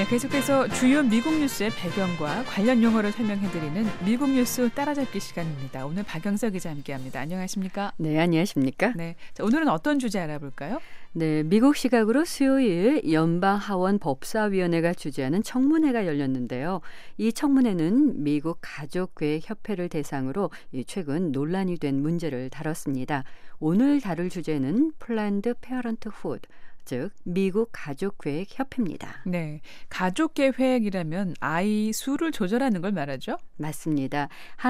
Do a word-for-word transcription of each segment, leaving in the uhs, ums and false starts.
네, 계속해서 주요 미국 뉴스의 배경과 관련 용어를 설명해드리는 미국 뉴스 따라잡기 시간입니다. 오늘 박영석 기자 함께합니다. 안녕하십니까? 네, 안녕하십니까? 네, 자, 오늘은 어떤 주제 알아볼까요? 네, 미국 시각으로 수요일 연방하원 법사위원회가 주재하는 청문회가 열렸는데요. 이 청문회는 미국 가족계획협회를 대상으로 최근 논란이 된 문제를 다뤘습니다. 오늘 다룰 주제는 플랜드 페어런트후드, 즉 미국 가족계획협회입니다. 네, 가족계획이라면 아이 수를 조절하는 걸 말하죠? 맞습니다.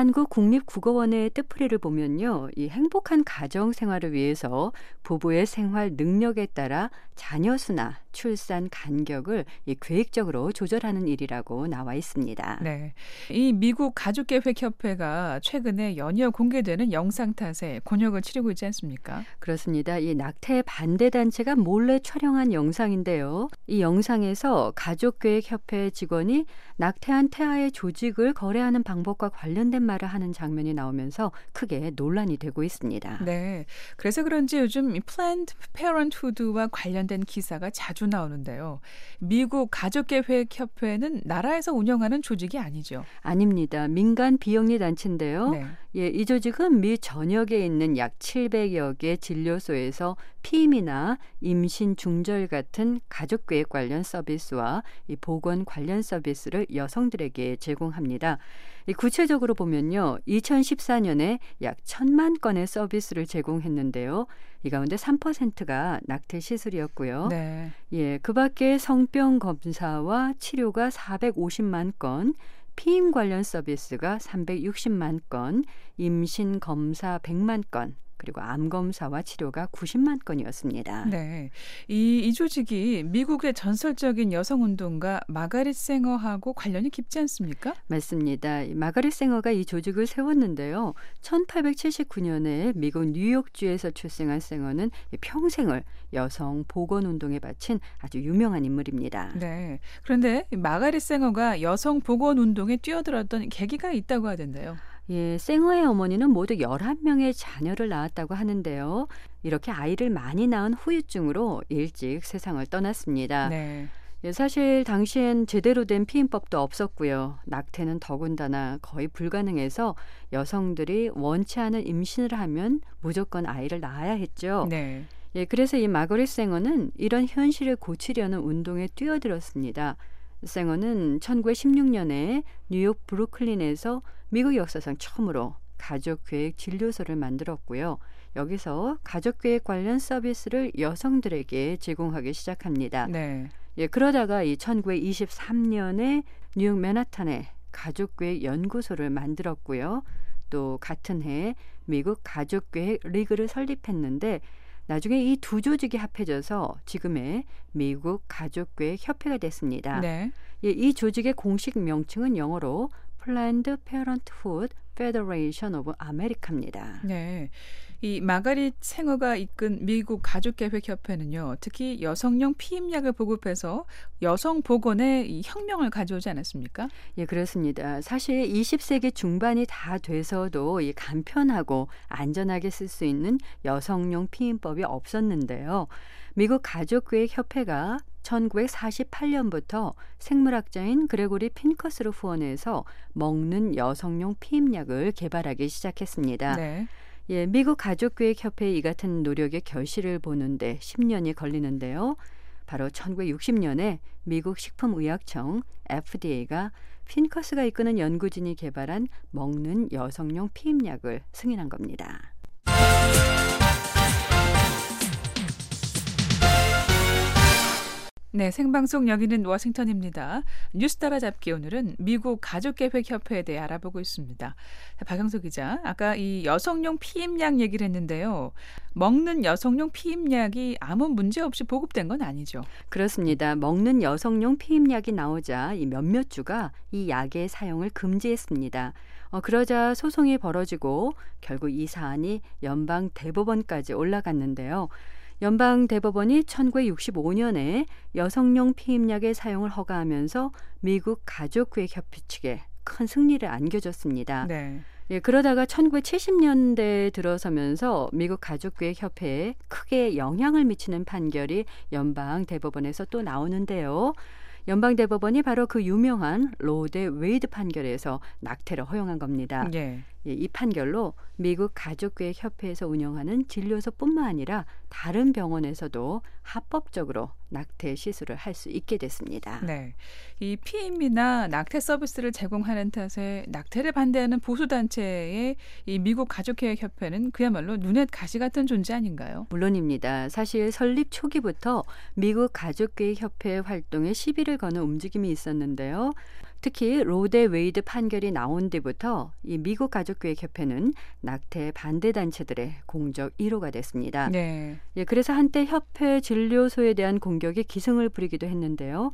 한국국립국어원의 뜻풀이를 보면요, 이 행복한 가정 생활을 위해서 부부의 생활 능력에 따라 자녀 수나 출산 간격을 이 계획적으로 조절하는 일이라고 나와 있습니다. 네, 이 미국 가족계획협회가 최근에 연이어 공개되는 영상 탓에 곤욕을 치르고 있지 않습니까? 그렇습니다. 이 낙태 반대 단체가 몰래 촬영한 영상인데요. 이 영상에서 가족계획협회 직원이 낙태한 태아의 조직을 거래하는 방법과 관련된 말을 하는 장면이 나오면서 크게 논란이 되고 있습니다. 네, 그래서 그런지 요즘 플랜드 페어런트후드와 관련된 기사가 자주 나오는데요. 미국 가족계획협회는 나라에서 운영하는 조직이 아니죠? 아닙니다. 민간 비영리 단체인데요. 네. 예, 이 조직은 미 전역에 있는 약 칠백여 개 진료소에서 피임이나 임신 중절 같은 가족계획 관련 서비스와 이 보건 관련 서비스를 여성들에게 제공합니다. 이 구체적으로 보면요, 이천십사 년에 약 천만 건의 서비스를 제공했는데요. 이 가운데 삼 퍼센트가 낙태 시술이었고요. 네. 예, 그 밖에 성병 검사와 치료가 사백오십만 건, 피임 관련 서비스가 삼백육십만 건, 임신 검사 백만 건, 그리고 암 검사와 치료가 구십만 건이었습니다. 네, 이, 이 조직이 미국의 전설적인 여성운동가 마가릿 쌩어하고 관련이 깊지 않습니까? 맞습니다. 마가릿 쌩어가 이 조직을 세웠는데요. 천팔백칠십구 년에 미국 뉴욕주에서 출생한 쌩어는 평생을 여성 보건운동에 바친 아주 유명한 인물입니다. 네, 그런데 마가릿 쌩어가 여성 보건운동에 뛰어들었던 계기가 있다고 하던데요. 예, 쌩어의 어머니는 모두 열한 명의 자녀를 낳았다고 하는데요. 이렇게 아이를 많이 낳은 후유증으로 일찍 세상을 떠났습니다. 네. 예, 사실 당시엔 제대로 된 피임법도 없었고요. 낙태는 더군다나 거의 불가능해서 여성들이 원치 않은 임신을 하면 무조건 아이를 낳아야 했죠. 네. 예, 그래서 이 마거릿 쌩어는 이런 현실을 고치려는 운동에 뛰어들었습니다. 쌩어는 천구백십육 년에 뉴욕 브루클린에서 미국 역사상 처음으로 가족계획 진료소를 만들었고요. 여기서 가족계획 관련 서비스를 여성들에게 제공하기 시작합니다. 네. 예, 그러다가 이 천구백이십삼 년에 뉴욕 맨하탄에 가족계획 연구소를 만들었고요. 또 같은 해 미국 가족계획 리그를 설립했는데 나중에 이 두 조직이 합해져서 지금의 미국 가족계획협회가 됐습니다. 네. 예, 이 조직의 공식 명칭은 영어로 Planned Parenthood Federation of America입니다. 네, 이 마가릿 쌩어가 이끈 미국 가족계획협회는요, 특히 여성용 피임약을 보급해서 여성 보건에 이 혁명을 가져오지 않았습니까? 예, 그렇습니다. 사실 이십 세기 중반이 다 돼서도 이 간편하고 안전하게 쓸 수 있는 여성용 피임법이 없었는데요. 미국 가족계획협회가 천구백사십팔 년부터 생물학자인 그레고리 핀커스를 후원해서 먹는 여성용 피임약을 개발하기 시작했습니다. 네. 예, 미국 가족계획협회의 이 같은 노력의 결실을 보는데 십 년이 걸리는데요. 바로 천구백육십 년에 미국 식품의약청 에프디에이가 핀커스가 이끄는 연구진이 개발한 먹는 여성용 피임약을 승인한 겁니다. 네, 생방송 여기는 워싱턴입니다. 뉴스 따라잡기 오늘은 미국 가족계획협회에 대해 알아보고 있습니다. 박영석 기자, 아까 이 여성용 피임약 얘기를 했는데요. 먹는 여성용 피임약이 아무 문제 없이 보급된 건 아니죠? 그렇습니다. 먹는 여성용 피임약이 나오자 이 몇몇 주가 이 약의 사용을 금지했습니다. 어, 그러자 소송이 벌어지고 결국 이 사안이 연방 대법원까지 올라갔는데요. 연방 대법원이 천구백육십오 년에 여성용 피임약의 사용을 허가하면서 미국 가족계획협회 측에 큰 승리를 안겨줬습니다. 네. 예, 그러다가 천구백칠십 년대에 들어서면서 미국 가족계획협회에 크게 영향을 미치는 판결이 연방 대법원에서 또 나오는데요. 연방대법원이 바로 그 유명한 로데 웨이드 판결에서 낙태를 허용한 겁니다. 예. 예, 이 판결로 미국 가족계획협회에서 운영하는 진료소뿐만 아니라 다른 병원에서도 합법적으로 낙태 시술을 할 수 있게 됐습니다. 네, 이 피임이나 낙태 서비스를 제공하는 탓에 낙태를 반대하는 보수 단체의 이 미국 가족계획협회는 그야말로 눈엣 가시 같은 존재 아닌가요? 물론입니다. 사실 설립 초기부터 미국 가족계획협회 활동에 시비를 거는 움직임이 있었는데요. 특히 로데 웨이드 판결이 나온 뒤부터 이 미국 가족계획협회는 낙태 반대 단체들의 공적 일 호가 됐습니다. 네. 예, 그래서 한때 협회 진료소에 대한 공격에 기승을 부리기도 했는데요.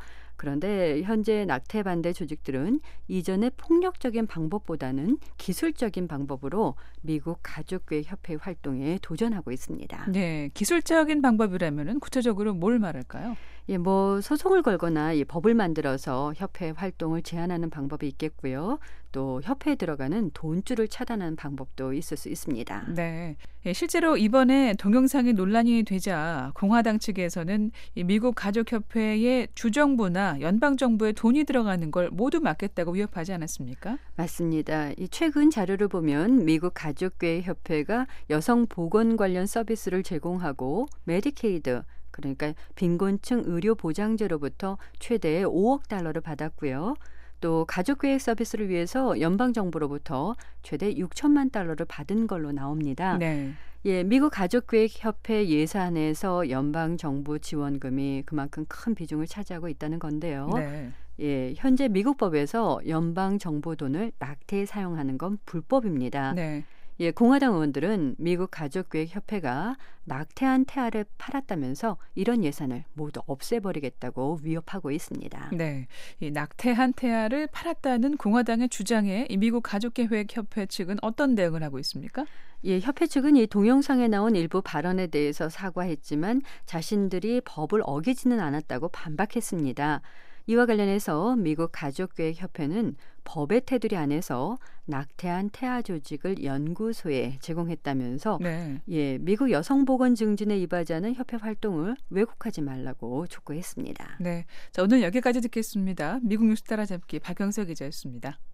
그런데 현재 낙태 반대 조직들은 이전의 폭력적인 방법보다는 기술적인 방법으로 미국 가족계획협회 활동에 도전하고 있습니다. 네, 기술적인 방법이라면은 구체적으로 뭘 말할까요? 예, 뭐 소송을 걸거나 이 법을 만들어서 협회 활동을 제한하는 방법이 있겠고요. 또 협회에 들어가는 돈줄을 차단하는 방법도 있을 수 있습니다. 네, 예, 실제로 이번에 동영상이 논란이 되자 공화당 측에서는 이 미국 가족협회의 주정부나 연방정부에 돈이 들어가는 걸 모두 막겠다고 위협하지 않았습니까? 맞습니다. 이 최근 자료를 보면 미국 가족계획협회가 여성 보건 관련 서비스를 제공하고 메디케이드, 그러니까 빈곤층 의료 보장제로부터 최대 오억 달러를 받았고요. 또 가족계획 서비스를 위해서 연방정부로부터 최대 육천만 달러를 받은 걸로 나옵니다. 네. 예, 미국 가족계획협회 예산에서 연방정부 지원금이 그만큼 큰 비중을 차지하고 있다는 건데요. 네. 예, 현재 미국 법에서 연방정부 돈을 낙태에 사용하는 건 불법입니다. 네. 예, 공화당 의원들은 미국 가족계획협회가 낙태한 태아를 팔았다면서 이런 예산을 모두 없애버리겠다고 위협하고 있습니다. 네, 이 낙태한 태아를 팔았다는 공화당의 주장에 이 미국 가족계획협회 측은 어떤 대응을 하고 있습니까? 예, 협회 측은 이 동영상에 나온 일부 발언에 대해서 사과했지만 자신들이 법을 어기지는 않았다고 반박했습니다. 이와 관련해서 미국 가족계획협회는 법의 테두리 안에서 낙태한 태아 조직을 연구소에 제공했다면서 네. 예, 미국 여성보건 증진에 이바지하는 협회 활동을 왜곡하지 말라고 촉구했습니다. 네, 자, 오늘 여기까지 듣겠습니다. 미국 뉴스 따라잡기 박영석 기자였습니다.